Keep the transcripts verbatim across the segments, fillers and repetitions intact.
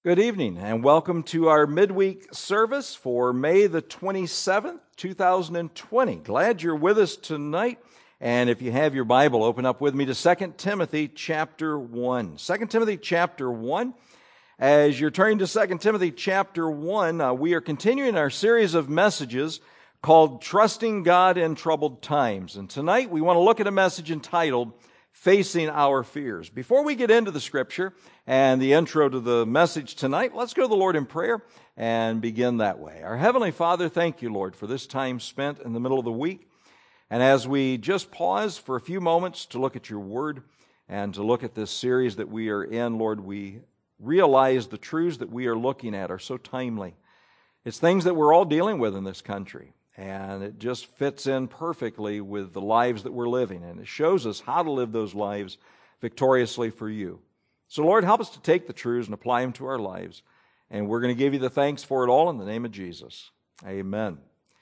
Good evening and welcome to our midweek service for May the twenty-seventh, two thousand twenty. Glad you're with us tonight. And if you have your Bible, open up with me to Second Timothy chapter one. Second Timothy chapter one. As you're turning to Second Timothy chapter one, uh, we are continuing our series of messages called Trusting God in Troubled Times. And tonight we want to look at a message entitled Facing Our Fears. Before we get into the scripture and the intro to the message tonight, let's go to the Lord in prayer and begin that way. Our Heavenly Father, thank you, Lord, for this time spent in the middle of the week. And as we just pause for a few moments to look at your word and to look at this series that we are in, Lord, we realize the truths that we are looking at are so timely. It's things that we're all dealing with in this country. And it just fits in perfectly with the lives that we're living. And it shows us how to live those lives victoriously for you. So Lord, help us to take the truths and apply them to our lives. And we're going to give you the thanks for it all in the name of Jesus. Amen.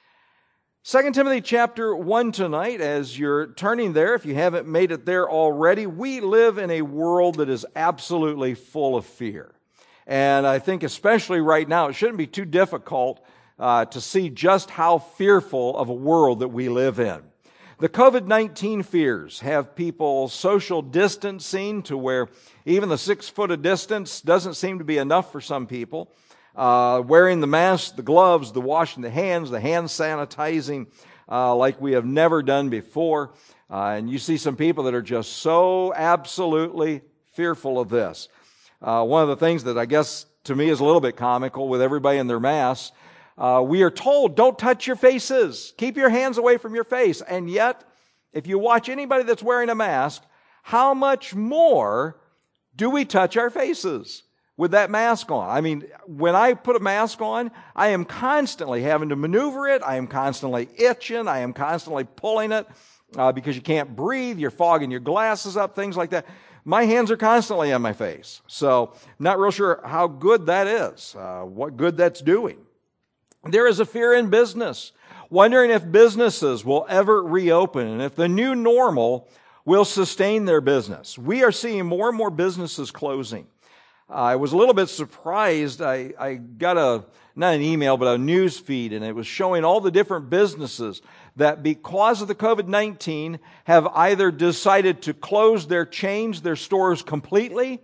Second Timothy chapter one tonight, as you're turning there, if you haven't made it there already, we live in a world that is absolutely full of fear. And I think especially right now, it shouldn't be too difficult Uh, to see just how fearful of a world that we live in. The covid nineteen fears have people social distancing to where even the six foot of distance doesn't seem to be enough for some people. Uh, wearing the masks, the gloves, the washing the hands, the hand sanitizing uh, like we have never done before. Uh, and you see some people that are just so absolutely fearful of this. Uh, one of the things that I guess to me is a little bit comical with everybody in their masks, Uh, we are told, don't touch your faces. Keep your hands away from your face. And yet, if you watch anybody that's wearing a mask, how much more do we touch our faces with that mask on? I mean, when I put a mask on, I am constantly having to maneuver it. I am constantly itching. I am constantly pulling it uh, because you can't breathe. You're fogging your glasses up, things like that. My hands are constantly on my face. So, not real sure how good that is, uh, what good that's doing. There is a fear in business, wondering if businesses will ever reopen and if the new normal will sustain their business. We are seeing more and more businesses closing. Uh, I was a little bit surprised. I, I got a, not an email, but a news feed, and it was showing all the different businesses that because of the covid nineteen have either decided to close their chains, their stores completely,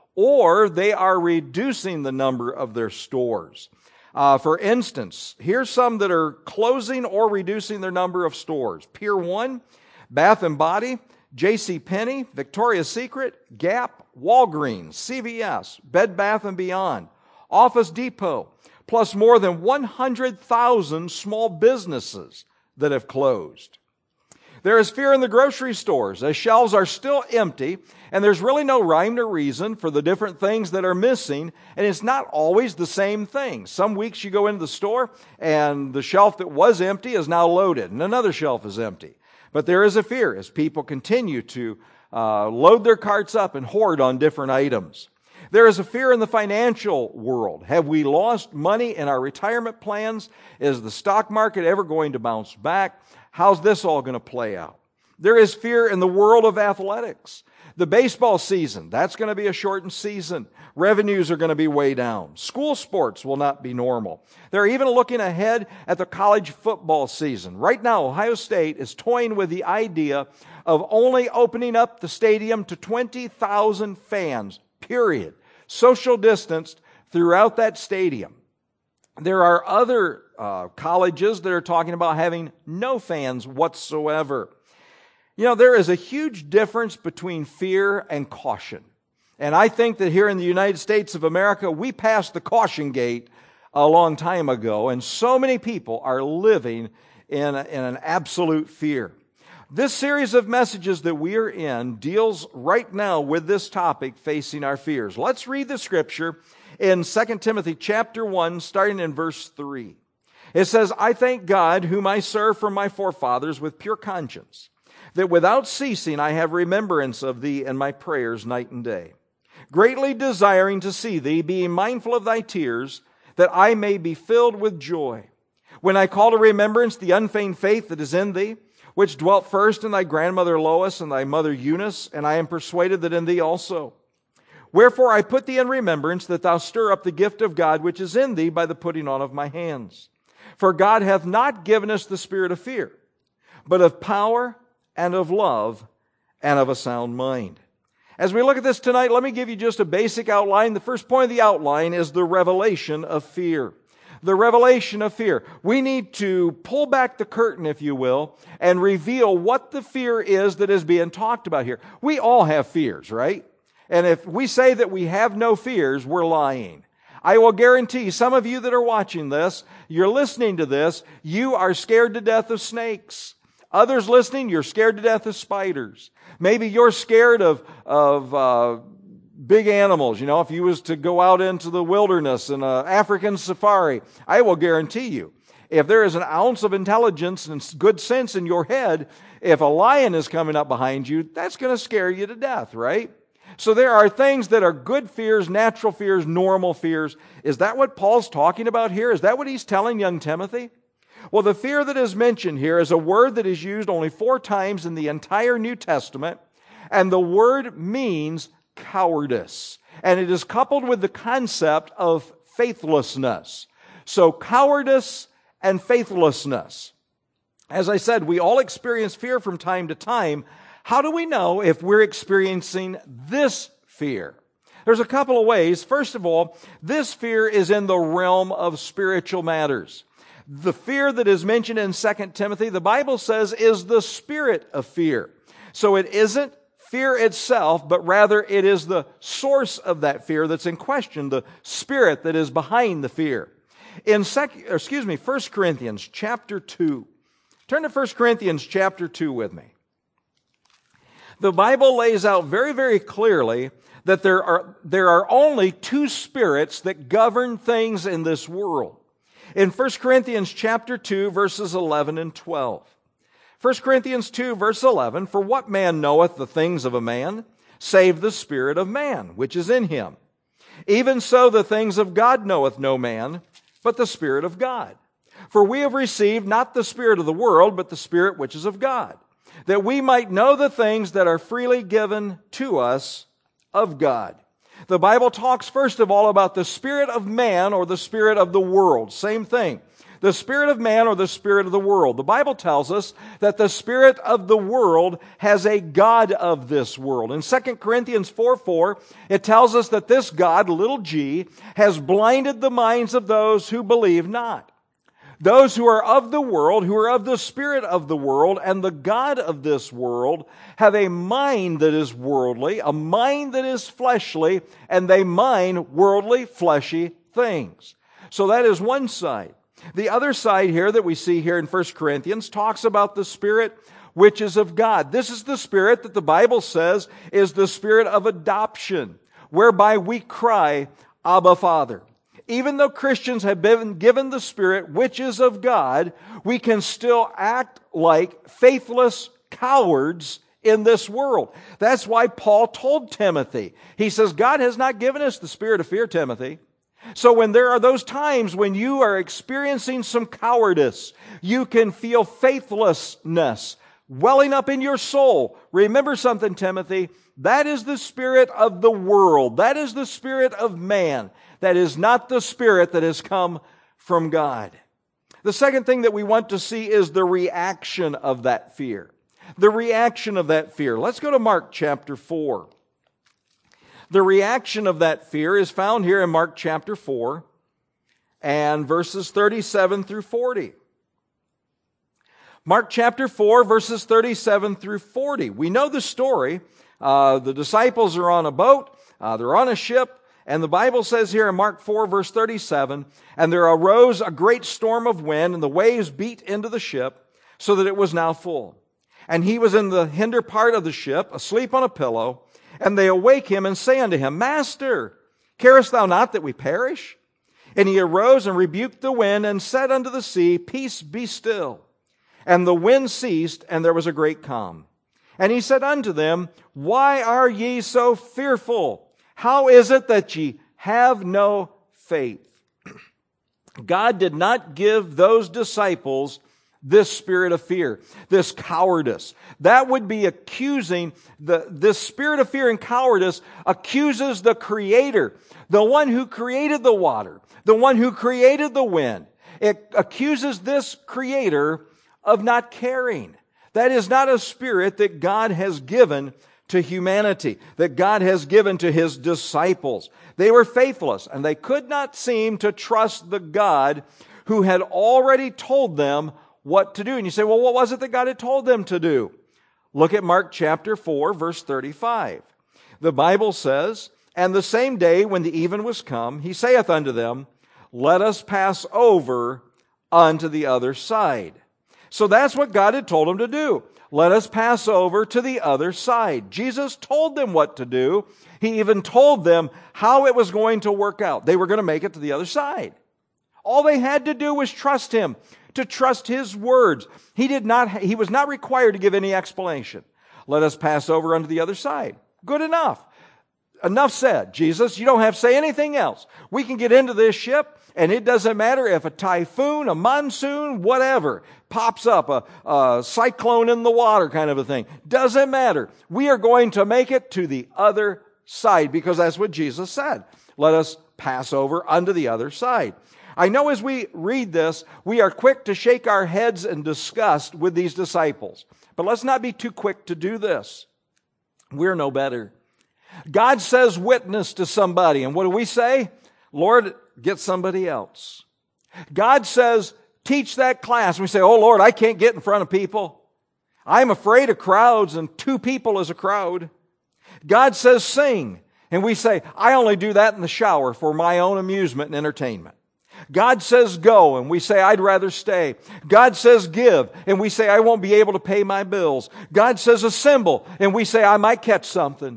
or they are reducing the number of their stores. Uh, for instance, here's some that are closing or reducing their number of stores. Pier one, Bath and Body, J C Penney, Victoria's Secret, Gap, Walgreens, C V S, Bed Bath and Beyond, Office Depot, plus more than one hundred thousand small businesses that have closed. There is fear in the grocery stores as shelves are still empty and there's really no rhyme or reason for the different things that are missing, and it's not always the same thing. Some weeks you go into the store and the shelf that was empty is now loaded and another shelf is empty. But there is a fear as people continue to uh, load their carts up and hoard on different items. There is a fear in the financial world. Have we lost money in our retirement plans? Is the stock market ever going to bounce back? How's this all going to play out? There is fear in the world of athletics. The baseball season, that's going to be a shortened season. Revenues are going to be way down. School sports will not be normal. They're even looking ahead at the college football season. Right now, Ohio State is toying with the idea of only opening up the stadium to twenty thousand fans, period. Social distanced throughout that stadium. There are other uh, colleges that are talking about having no fans whatsoever. You know, there is a huge difference between fear and caution. And I think that here in the United States of America, we passed the caution gate a long time ago, and so many people are living in, in an absolute fear. This series of messages that we are in deals right now with this topic, facing our fears. Let's read the scripture in Second Timothy chapter one, starting in verse three. It says, I thank God, whom I serve from my forefathers with pure conscience, that without ceasing I have remembrance of thee in my prayers night and day, greatly desiring to see thee, being mindful of thy tears, that I may be filled with joy. When I call to remembrance the unfeigned faith that is in thee, which dwelt first in thy grandmother Lois and thy mother Eunice, and I am persuaded that in thee also. Wherefore I put thee in remembrance that thou stir up the gift of God which is in thee by the putting on of my hands. For God hath not given us the spirit of fear, but of power and of love and of a sound mind. As we look at this tonight, let me give you just a basic outline. The first point of the outline is the revelation of fear. The revelation of fear. We need to pull back the curtain, if you will, and reveal what the fear is that is being talked about here. We all have fears, right? And if we say that we have no fears, we're lying. I will guarantee some of you that are watching this, you're listening to this, you are scared to death of snakes. Others listening, you're scared to death of spiders. Maybe you're scared of, of uh, big animals. You know, if you was to go out into the wilderness in an African safari, I will guarantee you, if there is an ounce of intelligence and good sense in your head, if a lion is coming up behind you, that's going to scare you to death, right? So there are things that are good fears, natural fears, normal fears. Is that what Paul's talking about here? Is that what he's telling young Timothy? Well, the fear that is mentioned here is a word that is used only four times in the entire New Testament, and the word means cowardice. And it is coupled with the concept of faithlessness. So cowardice and faithlessness. As I said, we all experience fear from time to time. How do we know if we're experiencing this fear? There's a couple of ways. First of all, this fear is in the realm of spiritual matters. The fear that is mentioned in Second Timothy, the Bible says, is the spirit of fear. So it isn't fear itself, but rather it is the source of that fear that's in question, the spirit that is behind the fear. In sec- excuse me, First Corinthians chapter two. Turn to First Corinthians chapter two with me. The Bible lays out very, very clearly that there are, there are only two spirits that govern things in this world. In First Corinthians chapter two, verses eleven and twelve. First Corinthians two, verse eleven, For what man knoweth the things of a man, save the spirit of man, which is in him? Even so the things of God knoweth no man, but the Spirit of God. For we have received not the spirit of the world, but the Spirit which is of God, that we might know the things that are freely given to us of God. The Bible talks first of all about the spirit of man or the spirit of the world. Same thing. The spirit of man or the spirit of the world. The Bible tells us that the spirit of the world has a god of this world. In Second Corinthians four four, it tells us that this god, little g, has blinded the minds of those who believe not. Those who are of the world, who are of the spirit of the world, and the god of this world, have a mind that is worldly, a mind that is fleshly, and they mind worldly, fleshy things. So that is one side. The other side here that we see here in First Corinthians talks about the Spirit which is of God. This is the Spirit that the Bible says is the Spirit of adoption, whereby we cry, Abba, Father. Even though Christians have been given the Spirit which is of God, we can still act like faithless cowards in this world. That's why Paul told Timothy, he says, God has not given us the spirit of fear, Timothy. So when there are those times when you are experiencing some cowardice, you can feel faithlessness welling up in your soul. Remember something, Timothy. That is the spirit of the world. That is the spirit of man. That is not the spirit that has come from God. The second thing that we want to see is the reaction of that fear. The reaction of that fear. Let's go to Mark chapter four. The reaction of that fear is found here in Mark chapter four and verses thirty-seven through forty. Mark chapter four, verses thirty-seven through forty. We know the story. Uh, the disciples are on a boat. Uh, they're on a ship. And the Bible says here in Mark four, verse thirty-seven, And there arose a great storm of wind, and the waves beat into the ship, so that it was now full. And he was in the hinder part of the ship, asleep on a pillow. And they awake him and say unto him, Master, carest thou not that we perish? And he arose and rebuked the wind and said unto the sea, Peace, be still. And the wind ceased, and there was a great calm. And he said unto them, Why are ye so fearful? How is it that ye have no faith? God did not give those disciples this spirit of fear, this cowardice. That would be accusing, the, this spirit of fear and cowardice accuses the Creator, the one who created the water, the one who created the wind. It accuses this Creator of not caring. That is not a spirit that God has given to humanity, that God has given to His disciples. They were faithless, and they could not seem to trust the God who had already told them what to do. And you say, well, what was it that God had told them to do? Look at Mark chapter four, verse thirty-five. The Bible says, "And the same day when the even was come, He saith unto them, Let us pass over unto the other side." So that's what God had told them to do. Let us pass over to the other side. Jesus told them what to do. He even told them how it was going to work out. They were going to make it to the other side. All they had to do was trust Him, to trust His words. He did not, He was not required to give any explanation. Let us pass over unto the other side. Good enough. Enough said. Jesus, you don't have to say anything else. We can get into this ship, and it doesn't matter if a typhoon, a monsoon, whatever, pops up, a, a cyclone in the water kind of a thing. Doesn't matter. We are going to make it to the other side, because that's what Jesus said. Let us pass over unto the other side. I know as we read this, we are quick to shake our heads in disgust with these disciples. But let's not be too quick to do this. We're no better. God says witness to somebody, and what do we say? Lord, get somebody else. God says teach that class. We say, oh Lord, I can't get in front of people. I'm afraid of crowds, and two people is a crowd. God says sing, and we say, I only do that in the shower for my own amusement and entertainment. God says go, and we say, I'd rather stay. God says give, and we say, I won't be able to pay my bills. God says assemble, and we say, I might catch something.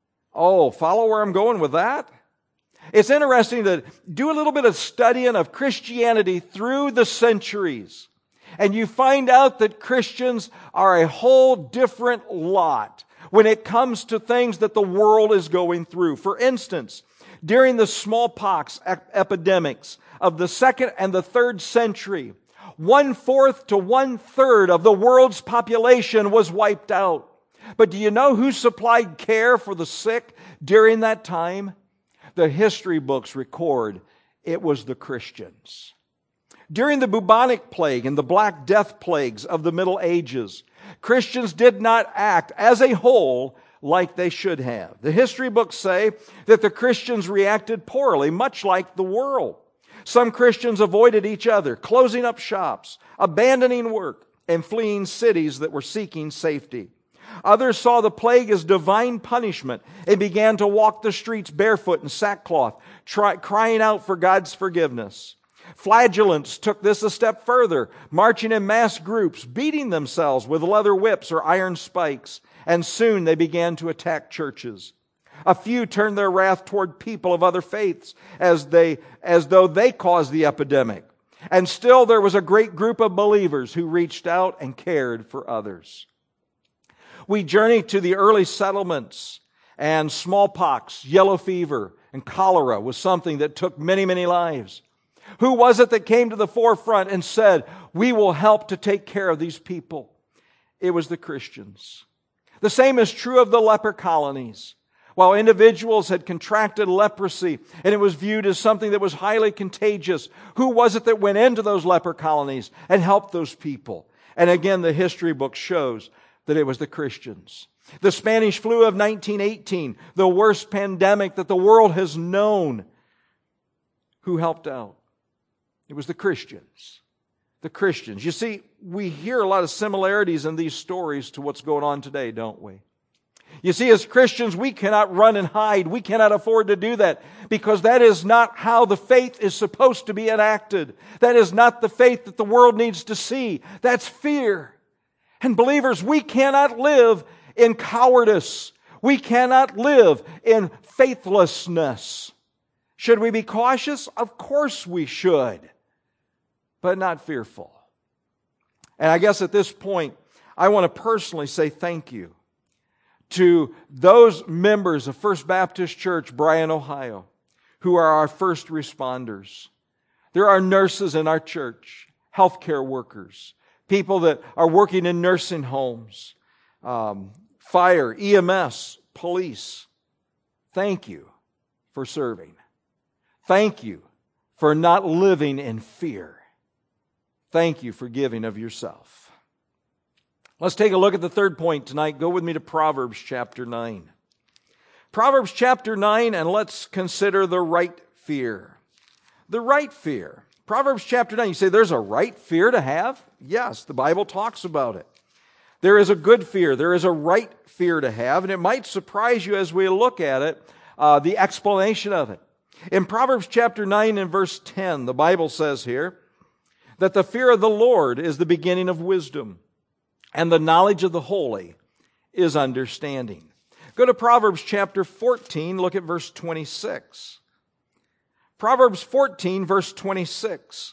Oh, follow where I'm going with that? It's interesting to do a little bit of studying of Christianity through the centuries. And you find out that Christians are a whole different lot when it comes to things that the world is going through. For instance, during the smallpox ep- epidemics of the second and the third century, one-fourth to one-third of the world's population was wiped out. But do you know who supplied care for the sick during that time? The history books record it was the Christians. During the bubonic plague and the Black Death plagues of the Middle Ages, Christians did not act as a whole like they should have. The history books say that the Christians reacted poorly, much like the world. Some Christians avoided each other, closing up shops, abandoning work, and fleeing cities that were seeking safety. Others saw the plague as divine punishment and began to walk the streets barefoot in sackcloth, try, crying out for God's forgiveness. Flagellants took this a step further, marching in mass groups, beating themselves with leather whips or iron spikes, and soon they began to attack churches. A few turned their wrath toward people of other faiths as they, as though they caused the epidemic. And still there was a great group of believers who reached out and cared for others. We journeyed to the early settlements, and smallpox, yellow fever, and cholera was something that took many, many lives. Who was it that came to the forefront and said, we will help to take care of these people? It was the Christians. The same is true of the leper colonies. While individuals had contracted leprosy and it was viewed as something that was highly contagious, who was it that went into those leper colonies and helped those people? And again, the history book shows that it was the Christians. The Spanish flu of nineteen eighteen, the worst pandemic that the world has known. Who helped out? It was the Christians. The Christians. You see, we hear a lot of similarities in these stories to what's going on today, don't we? You see, as Christians, we cannot run and hide. We cannot afford to do that because that is not how the faith is supposed to be enacted. That is not the faith that the world needs to see. That's fear. And believers, we cannot live in cowardice. We cannot live in faithlessness. Should we be cautious? Of course we should, but not fearful. And I guess at this point, I want to personally say thank you to those members of First Baptist Church, Bryan, Ohio, who are our first responders. There are nurses in our church, healthcare workers, people that are working in nursing homes, um, fire, E M S, police. Thank you for serving. Thank you for not living in fear. Thank you for giving of yourself. Let's take a look at the third point tonight. Go with me to Proverbs chapter nine. Proverbs chapter nine, and let's consider the right fear. The right fear. Proverbs chapter nine, you say there's a right fear to have? Yes, the Bible talks about it. There is a good fear. There is a right fear to have, and it might surprise you as we look at it, uh, the explanation of it. In Proverbs chapter nine and verse ten, the Bible says here that the fear of the Lord is the beginning of wisdom, and the knowledge of the holy is understanding. Go to Proverbs chapter fourteen, look at verse twenty-six. Proverbs fourteen, verse twenty-six.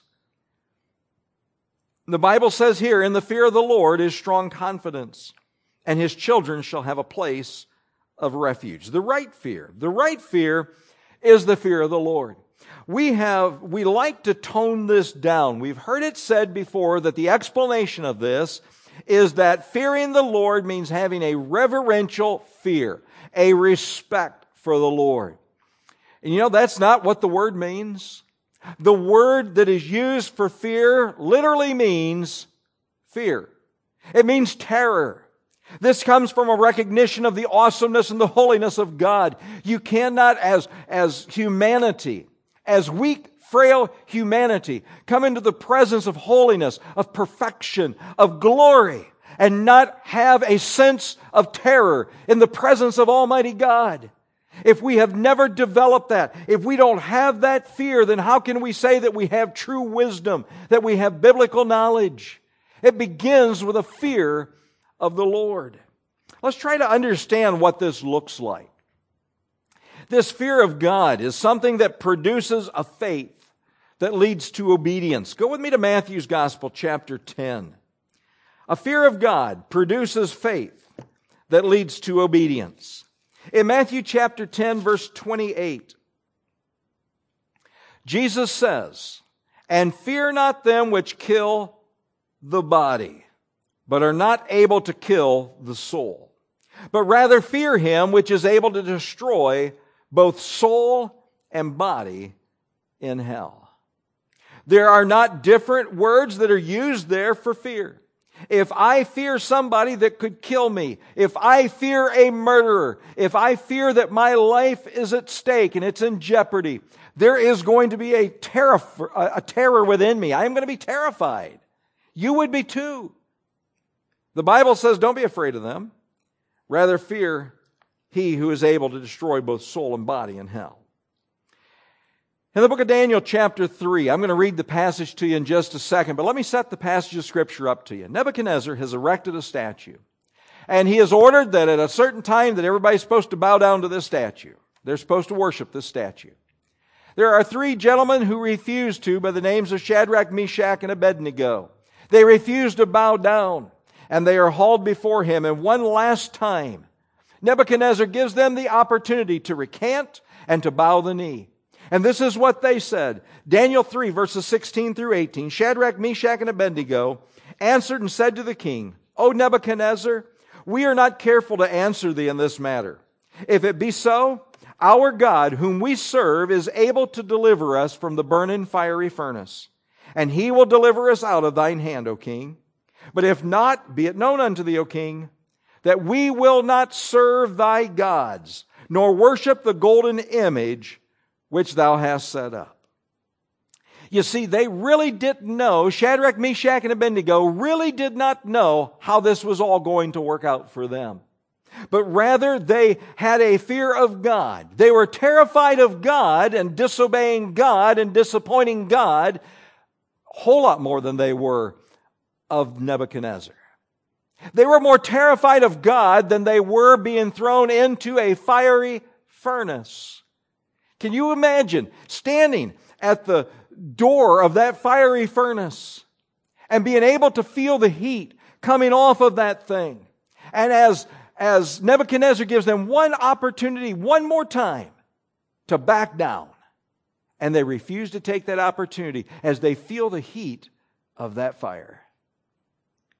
The Bible says here, in the fear of the Lord is strong confidence, and his children shall have a place of refuge. The right fear. The right fear is the fear of the Lord. We have, we like to tone this down. We've heard it said before that the explanation of this is that fearing the Lord means having a reverential fear, a respect for the Lord. And you know, that's not what the word means. The word that is used for fear literally means fear. It means terror. This comes from a recognition of the awesomeness and the holiness of God. You cannot, as, as humanity, as weak, frail humanity, come into the presence of holiness, of perfection, of glory, and not have a sense of terror in the presence of Almighty God. If we have never developed that, if we don't have that fear, then how can we say that we have true wisdom, that we have biblical knowledge? It begins with a fear of the Lord. Let's try to understand what this looks like. This fear of God is something that produces a faith that leads to obedience. Go with me to Matthew's Gospel, chapter ten. A fear of God produces faith that leads to obedience. In Matthew chapter ten, verse twenty-eight, Jesus says, "And fear not them which kill the body, but are not able to kill the soul, but rather fear him which is able to destroy both soul and body in hell." There are not different words that are used there for fear. If I fear somebody that could kill me, if I fear a murderer, if I fear that my life is at stake and it's in jeopardy, there is going to be a terror, a terror within me. I am going to be terrified. You would be too. The Bible says, don't be afraid of them. Rather fear he who is able to destroy both soul and body in hell. In the book of Daniel chapter three, I'm going to read the passage to you in just a second, but let me set the passage of Scripture up to you. Nebuchadnezzar has erected a statue, and he has ordered that at a certain time that everybody's supposed to bow down to this statue. They're supposed to worship this statue. There are three gentlemen who refuse to, by the names of Shadrach, Meshach, and Abednego. They refuse to bow down, and they are hauled before him. And one last time, Nebuchadnezzar gives them the opportunity to recant and to bow the knee. And this is what they said. Daniel three, verses sixteen through eighteen. Shadrach, Meshach, and Abednego answered and said to the king, "O Nebuchadnezzar, we are not careful to answer thee in this matter. If it be so, our God, whom we serve, is able to deliver us from the burning fiery furnace. And he will deliver us out of thine hand, O king. But if not, be it known unto thee, O king, that we will not serve thy gods, nor worship the golden image which thou hast set up." You see, they really didn't know, Shadrach, Meshach, and Abednego really did not know how this was all going to work out for them. But rather, they had a fear of God. They were terrified of God and disobeying God and disappointing God a whole lot more than they were of Nebuchadnezzar. They were more terrified of God than they were being thrown into a fiery furnace. Can you imagine standing at the door of that fiery furnace and being able to feel the heat coming off of that thing? And as, as Nebuchadnezzar gives them one opportunity, one more time, to back down, and they refuse to take that opportunity as they feel the heat of that fire.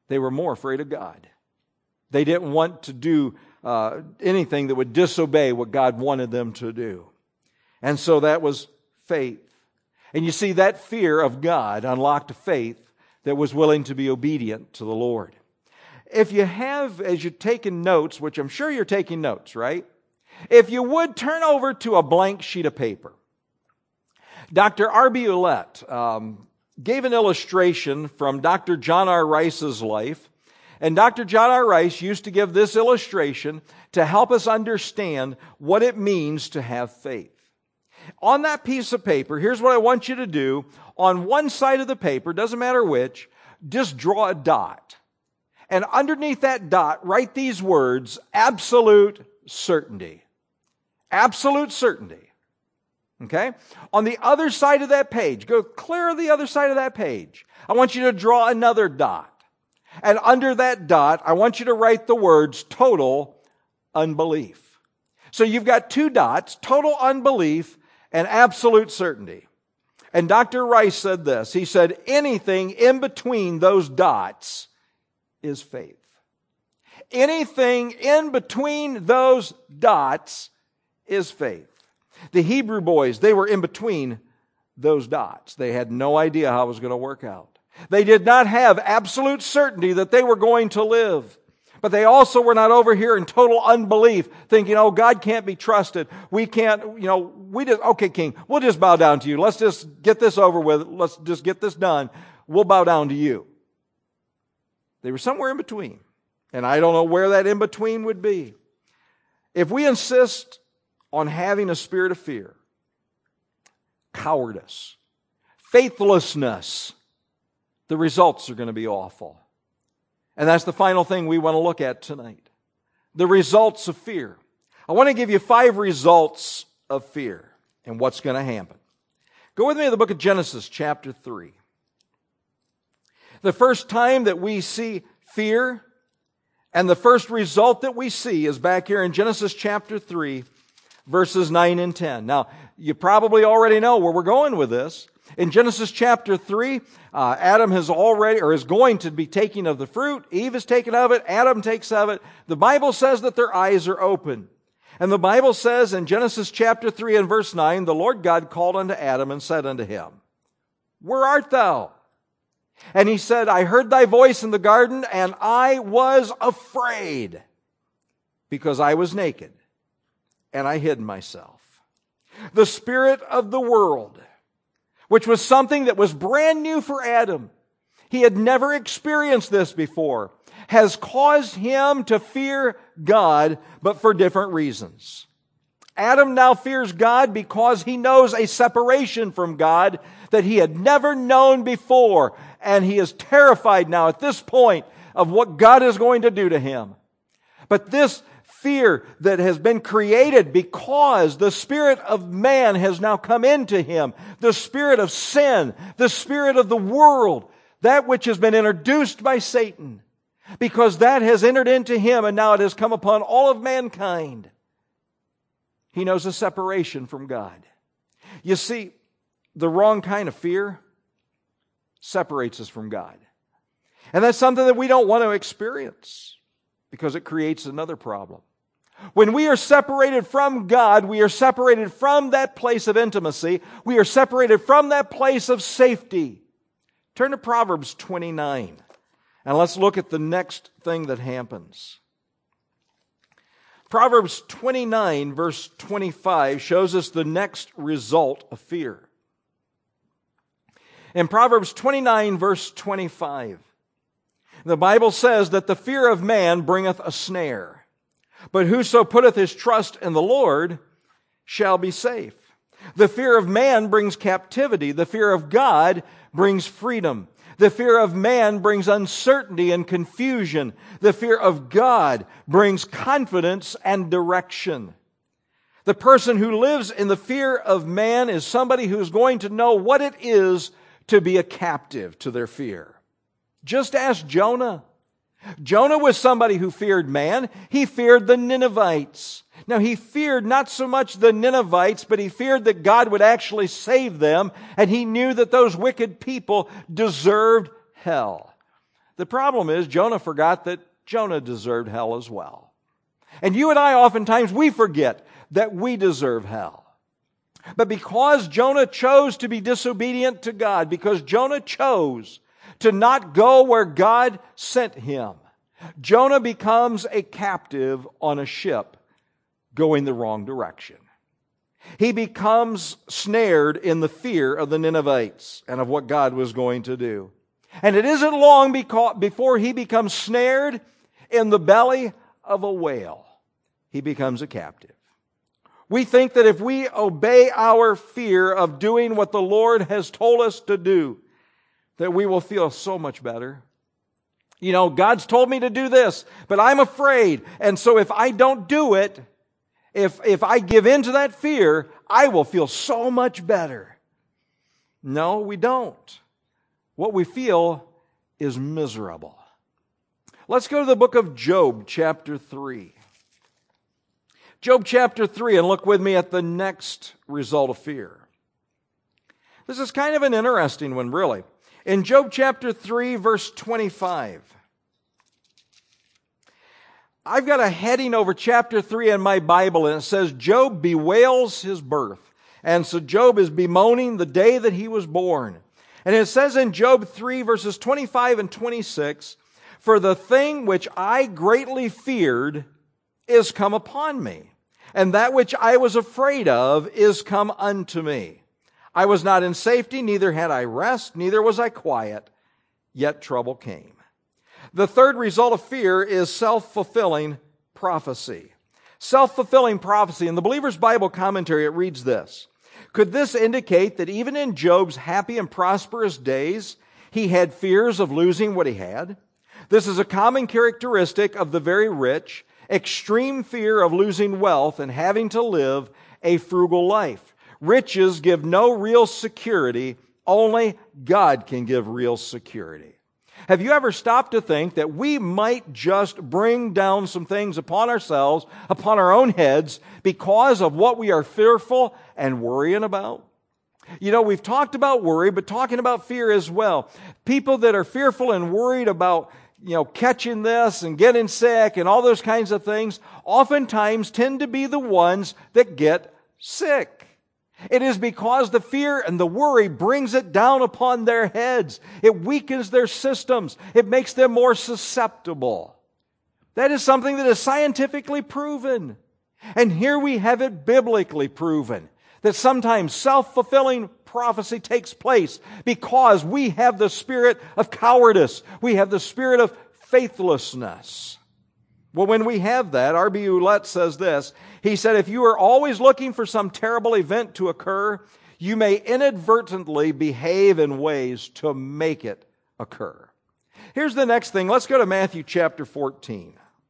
They were more afraid of God. They didn't want to do uh, anything that would disobey what God wanted them to do. And so that was faith. And you see, that fear of God unlocked a faith that was willing to be obedient to the Lord. If you have, as you're taking notes, which I'm sure you're taking notes, right? If you would turn over to a blank sheet of paper. Doctor R B Ouellette um, gave an illustration from Doctor John R. Rice's life. And Doctor John R. Rice used to give this illustration to help us understand what it means to have faith. On that piece of paper, here's what I want you to do. On one side of the paper, doesn't matter which, just draw a dot. And underneath that dot, write these words, absolute certainty. Absolute certainty. Okay? On the other side of that page, go clear of the other side of that page. I want you to draw another dot. And under that dot, I want you to write the words total unbelief. So you've got two dots, total unbelief and absolute certainty. And Doctor Rice said this. He said, anything in between those dots is faith. Anything in between those dots is faith. The Hebrew boys, they were in between those dots. They had no idea how it was going to work out. They did not have absolute certainty that they were going to live. But they also were not over here in total unbelief, thinking, oh, God can't be trusted. We can't, you know, we just, okay, King, we'll just bow down to you. Let's just get this over with. Let's just get this done. We'll bow down to you. They were somewhere in between. And I don't know where that in between would be. If we insist on having a spirit of fear, cowardice, faithlessness, the results are going to be awful. And that's the final thing we want to look at tonight. The results of fear. I want to give you five results of fear and what's going to happen. Go with me to the book of Genesis, chapter three. The first time that we see fear and the first result that we see is back here in Genesis chapter three, verses nine and ten. Now, you probably already know where we're going with this. In Genesis chapter three, uh, Adam has already, or is going to be taking of the fruit. Eve is taken of it. Adam takes of it. The Bible says that their eyes are open. And the Bible says in Genesis chapter three and verse nine, the Lord God called unto Adam and said unto him, where art thou? And he said, I heard thy voice in the garden, and I was afraid, because I was naked, and I hid myself. The spirit of the world, which was something that was brand new for Adam. He had never experienced this before, has caused him to fear God, but for different reasons. Adam now fears God because he knows a separation from God that he had never known before, and he is terrified now at this point of what God is going to do to him. But this fear that has been created because the spirit of man has now come into him, the spirit of sin, the spirit of the world, that which has been introduced by Satan, because that has entered into him and now it has come upon all of mankind. He knows a separation from God. You see, the wrong kind of fear separates us from God. And that's something that we don't want to experience because it creates another problem. When we are separated from God, we are separated from that place of intimacy. We are separated from that place of safety. Turn to Proverbs twenty-nine, and let's look at the next thing that happens. Proverbs twenty-nine, verse twenty-five, shows us the next result of fear. In Proverbs twenty-nine, verse twenty-five, the Bible says that the fear of man bringeth a snare, but whoso putteth his trust in the Lord shall be safe. The fear of man brings captivity. The fear of God brings freedom. The fear of man brings uncertainty and confusion. The fear of God brings confidence and direction. The person who lives in the fear of man is somebody who's going to know what it is to be a captive to their fear. Just ask Jonah. Jonah was somebody who feared man. He feared the Ninevites. Now, he feared not so much the Ninevites, but he feared that God would actually save them, and he knew that those wicked people deserved hell. The problem is Jonah forgot that Jonah deserved hell as well. And you and I oftentimes, we forget that we deserve hell. But because Jonah chose to be disobedient to God, because Jonah chose to not go where God sent him, Jonah becomes a captive on a ship going the wrong direction. He becomes snared in the fear of the Ninevites and of what God was going to do. And it isn't long before he becomes snared in the belly of a whale. He becomes a captive. We think that if we obey our fear of doing what the Lord has told us to do, that we will feel so much better. You know, God's told me to do this, but I'm afraid. And so if I don't do it, if, if I give in to that fear, I will feel so much better. No, we don't. What we feel is miserable. Let's go to the book of Job, chapter three. Job chapter three, and look with me at the next result of fear. This is kind of an interesting one, really. In Job chapter three, verse twenty-five. I've got a heading over chapter three in my Bible, and it says, Job bewails his birth. And so Job is bemoaning the day that he was born. And it says in Job three, verses twenty-five and twenty-six, for the thing which I greatly feared is come upon me, and that which I was afraid of is come unto me. I was not in safety, neither had I rest, neither was I quiet, yet trouble came. The third result of fear is self-fulfilling prophecy. Self-fulfilling prophecy. In the Believer's Bible Commentary, it reads this. Could this indicate that even in Job's happy and prosperous days, he had fears of losing what he had? This is a common characteristic of the very rich, extreme fear of losing wealth and having to live a frugal life. Riches give no real security. Only God can give real security. Have you ever stopped to think that we might just bring down some things upon ourselves, upon our own heads, because of what we are fearful and worrying about? You know, we've talked about worry, but talking about fear as well. People that are fearful and worried about, you know, catching this and getting sick and all those kinds of things, oftentimes tend to be the ones that get sick. It is because the fear and the worry brings it down upon their heads. It weakens their systems. It makes them more susceptible. That is something that is scientifically proven. And here we have it biblically proven, that sometimes self-fulfilling prophecy takes place because we have the spirit of cowardice. We have the spirit of faithlessness. Well, when we have that, R B Ouellette says this. He said, if you are always looking for some terrible event to occur, you may inadvertently behave in ways to make it occur. Here's the next thing. Let's go to Matthew chapter fourteen.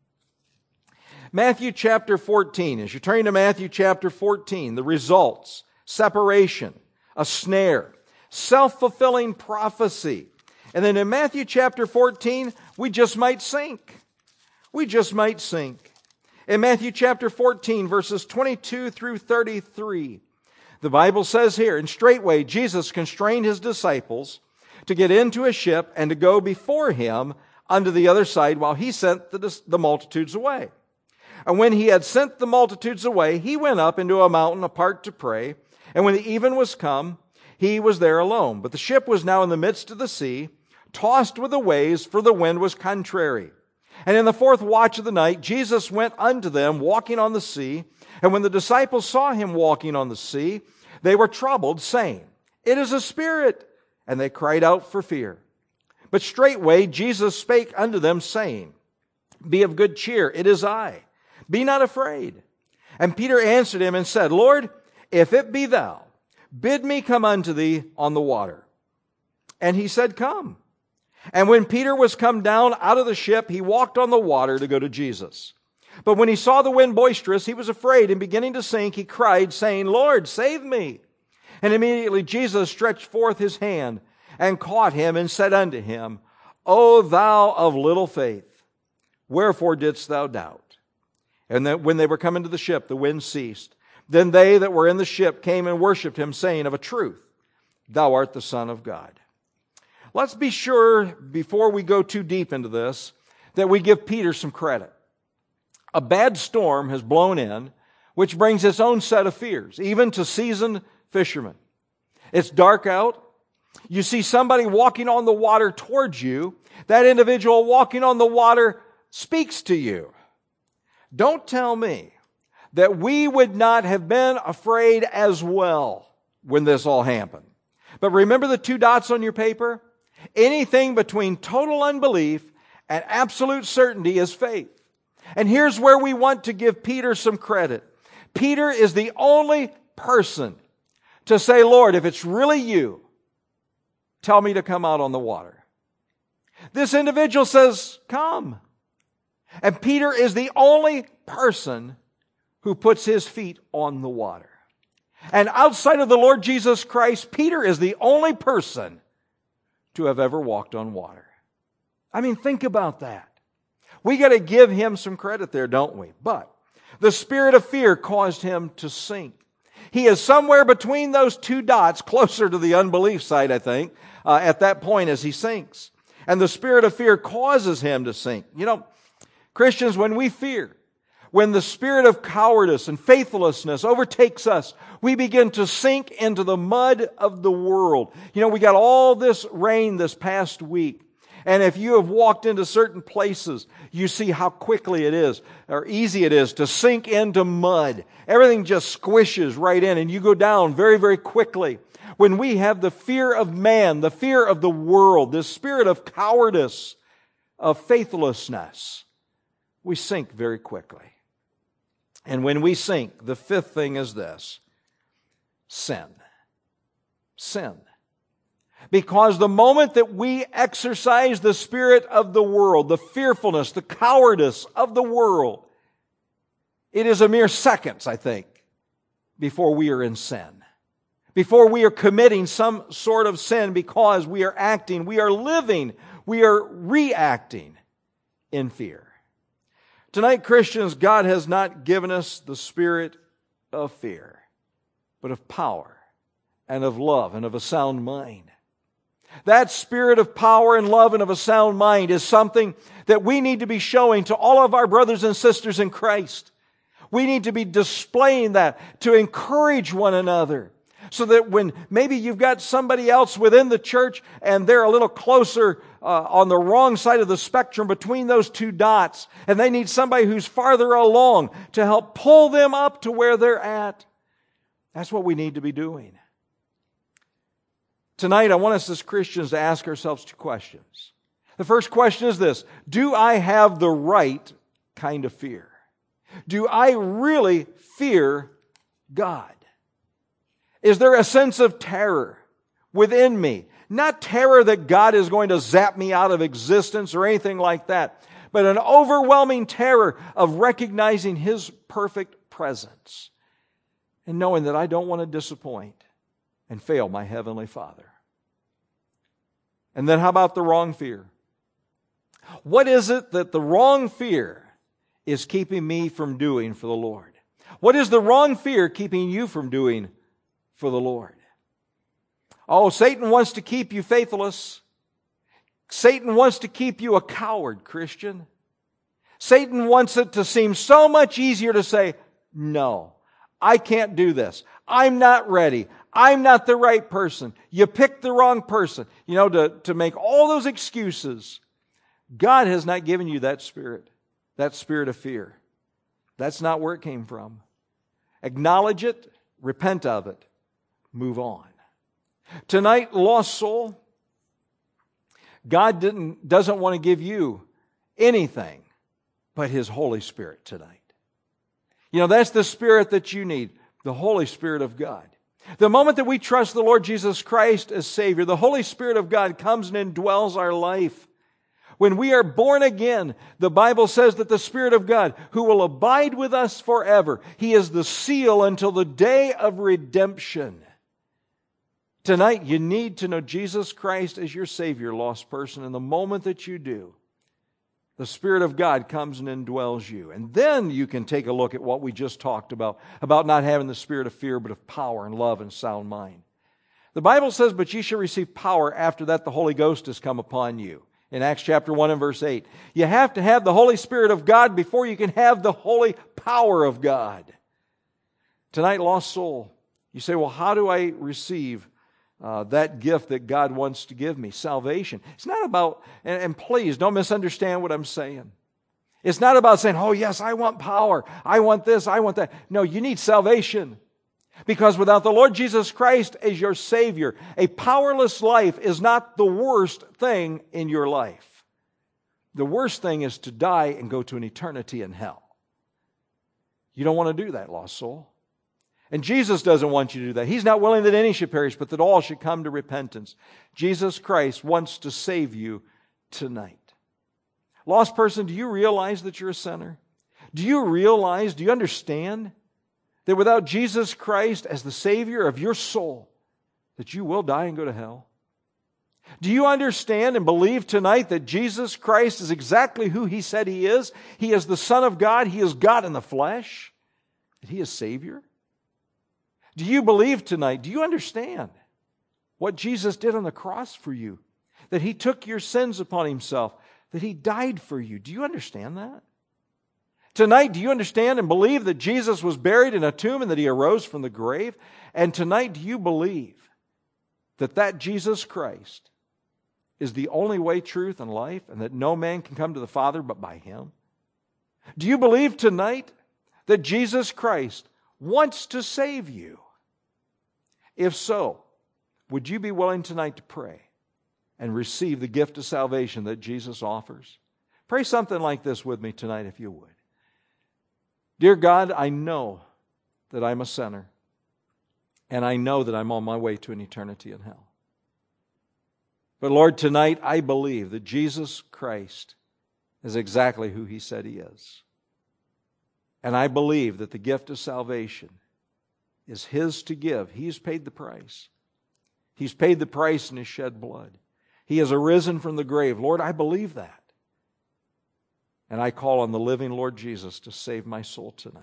Matthew chapter fourteen. As you're turning to Matthew chapter fourteen, the results, separation, a snare, self-fulfilling prophecy. And then in Matthew chapter fourteen, we just might sink. We just might sink. In Matthew chapter fourteen, verses twenty-two through thirty-three, the Bible says here, and straightway Jesus constrained his disciples to get into a ship and to go before him unto the other side while he sent the, the multitudes away. And when he had sent the multitudes away, he went up into a mountain apart to pray. And when the even was come, he was there alone. But the ship was now in the midst of the sea, tossed with the waves, for the wind was contrary. And in the fourth watch of the night, Jesus went unto them, walking on the sea. And when the disciples saw him walking on the sea, they were troubled, saying, It is a spirit. And they cried out for fear. But straightway Jesus spake unto them, saying, Be of good cheer, it is I. Be not afraid. And Peter answered him and said, Lord, if it be thou, bid me come unto thee on the water. And he said, Come. And when Peter was come down out of the ship, he walked on the water to go to Jesus. But when he saw the wind boisterous, he was afraid, and beginning to sink, he cried, saying, Lord, save me. And immediately Jesus stretched forth his hand and caught him and said unto him, O thou of little faith, wherefore didst thou doubt? And then when they were come into the ship, the wind ceased. Then they that were in the ship came and worshipped him, saying, Of a truth, thou art the Son of God. let's be sure, before we go too deep into this, that we give Peter some credit. A bad storm has blown in, which brings its own set of fears, even to seasoned fishermen. It's dark out. You see somebody walking on the water towards you. That individual walking on the water speaks to you. Don't tell me that we would not have been afraid as well when this all happened. But remember the two dots on your paper? Anything between total unbelief and absolute certainty is faith. And here's where we want to give Peter some credit. Peter is the only person to say, Lord, if it's really you, tell me to come out on the water. This individual says, come. And Peter is the only person who puts his feet on the water. And outside of the Lord Jesus Christ, Peter is the only person to have ever walked on water. I mean, think about that. We got to give him some credit there, don't we? But the spirit of fear caused him to sink. He is somewhere between those two dots, closer to the unbelief side, I think, uh, at that point as he sinks. And the spirit of fear causes him to sink. You know, Christians, when we fear, when the spirit of cowardice and faithlessness overtakes us, we begin to sink into the mud of the world. You know, we got all this rain this past week. And if you have walked into certain places, you see how quickly it is, or easy it is, to sink into mud. Everything just squishes right in, and you go down very, very quickly. When we have the fear of man, the fear of the world, this spirit of cowardice, of faithlessness, we sink very quickly. And when we sink, the fifth thing is this: sin. Sin. Because the moment that we exercise the spirit of the world, the fearfulness, the cowardice of the world, it is a mere seconds, I think, before we are in sin. Before we are committing some sort of sin, because we are acting, we are living, we are reacting in fear. Tonight, Christians, God has not given us the spirit of fear, but of power and of love and of a sound mind. That spirit of power and love and of a sound mind is something that we need to be showing to all of our brothers and sisters in Christ. We need to be displaying that to encourage one another, so that when maybe you've got somebody else within the church and they're a little closer uh, on the wrong side of the spectrum between those two dots, and they need somebody who's farther along to help pull them up to where they're at. That's what we need to be doing. Tonight, I want us as Christians to ask ourselves two questions. The first question is this: do I have the right kind of fear? Do I really fear God? Is there a sense of terror within me? Not terror that God is going to zap me out of existence or anything like that, but an overwhelming terror of recognizing His perfect presence and knowing that I don't want to disappoint and fail my Heavenly Father. And then how about the wrong fear? What is it that the wrong fear is keeping me from doing for the Lord? What is the wrong fear keeping you from doing for the Lord? Oh, Satan wants to keep you faithless. Satan wants to keep you a coward, Christian. Satan wants it to seem so much easier to say, no, I can't do this. I'm not ready. I'm not the right person. You picked the wrong person. You know, to, to make all those excuses. God has not given you that spirit, that spirit of fear. That's not where it came from. Acknowledge it, repent of it, move on. Tonight, lost soul, God didn't, doesn't want to give you anything but His Holy Spirit tonight. You know, that's the Spirit that you need, the Holy Spirit of God. The moment that we trust the Lord Jesus Christ as Savior, the Holy Spirit of God comes and indwells our life. When we are born again, the Bible says that the Spirit of God, who will abide with us forever, He is the seal until the day of redemption. Tonight, you need to know Jesus Christ as your Savior, lost person. And the moment that you do, the Spirit of God comes and indwells you. And then you can take a look at what we just talked about, about not having the spirit of fear, but of power and love and sound mind. The Bible says, but ye shall receive power after that the Holy Ghost has come upon you. In Acts chapter one and verse eight. You have to have the Holy Spirit of God before you can have the holy power of God. Tonight, lost soul, you say, well, how do I receive uh, that gift that God wants to give me? Salvation. It's not about, and, and please don't misunderstand what I'm saying. It's not about saying, oh yes, I want power. I want this, I want that. No, you need salvation. Because without the Lord Jesus Christ as your Savior, a powerless life is not the worst thing in your life. The worst thing is to die and go to an eternity in hell. You don't want to do that, lost soul. And Jesus doesn't want you to do that. He's not willing that any should perish, but that all should come to repentance. Jesus Christ wants to save you tonight. Lost person, do you realize that you're a sinner? Do you realize, do you understand that without Jesus Christ as the Savior of your soul, that you will die and go to hell? Do you understand and believe tonight that Jesus Christ is exactly who He said He is? He is the Son of God. He is God in the flesh. That He is Savior? Do you believe tonight? Do you understand what Jesus did on the cross for you? That He took your sins upon Himself. That He died for you. Do you understand that? Tonight, do you understand and believe that Jesus was buried in a tomb and that He arose from the grave? And tonight, do you believe that that Jesus Christ is the only way, truth, and life, and that no man can come to the Father but by Him? Do you believe tonight that Jesus Christ wants to save you? If so, would you be willing tonight to pray and receive the gift of salvation that Jesus offers? Pray something like this with me tonight if you would. Dear God, I know that I'm a sinner, and I know that I'm on my way to an eternity in hell. But Lord, tonight I believe that Jesus Christ is exactly who He said He is. And I believe that the gift of salvation is His to give. He's paid the price. He's paid the price in His shed blood. He has arisen from the grave. Lord, I believe that. And I call on the living Lord Jesus to save my soul tonight.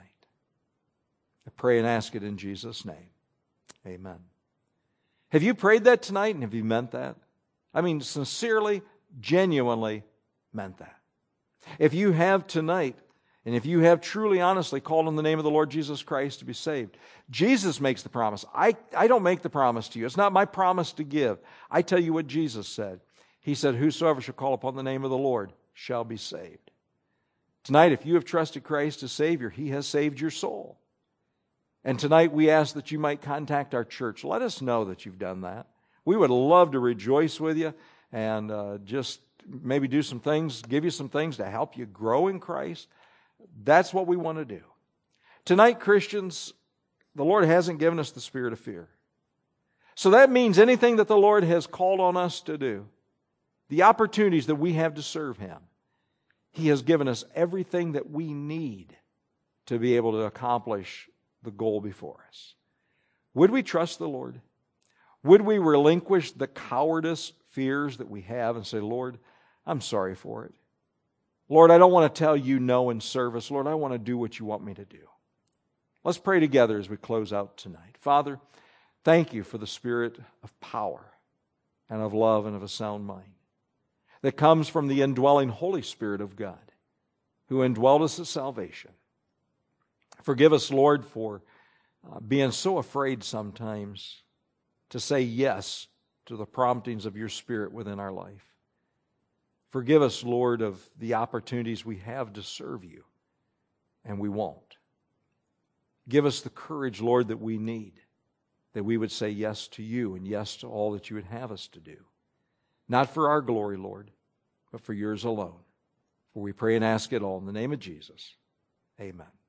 I pray and ask it in Jesus' name. Amen. Have you prayed that tonight and have you meant that? I mean, sincerely, genuinely meant that. If you have tonight, and if you have truly, honestly called on the name of the Lord Jesus Christ to be saved, Jesus makes the promise. I, I don't make the promise to you. It's not my promise to give. I tell you what Jesus said. He said, whosoever shall call upon the name of the Lord shall be saved. Tonight, if you have trusted Christ as Savior, He has saved your soul. And tonight we ask that you might contact our church. Let us know that you've done that. We would love to rejoice with you and uh, just maybe do some things, give you some things to help you grow in Christ. That's what we want to do. Tonight, Christians, the Lord hasn't given us the spirit of fear. So that means anything that the Lord has called on us to do, the opportunities that we have to serve Him, He has given us everything that we need to be able to accomplish the goal before us. Would we trust the Lord? Would we relinquish the cowardice fears that we have and say, Lord, I'm sorry for it. Lord, I don't want to tell you no in service. Lord, I want to do what you want me to do. Let's pray together as we close out tonight. Father, thank you for the spirit of power and of love and of a sound mind that comes from the indwelling Holy Spirit of God, who indwelled us at salvation. Forgive us, Lord, for uh, being so afraid sometimes to say yes to the promptings of your Spirit within our life. Forgive us, Lord, of the opportunities we have to serve you, and we won't. Give us the courage, Lord, that we need, that we would say yes to you and yes to all that you would have us to do. Not for our glory, Lord, but for yours alone. For we pray and ask it all in the name of Jesus. Amen.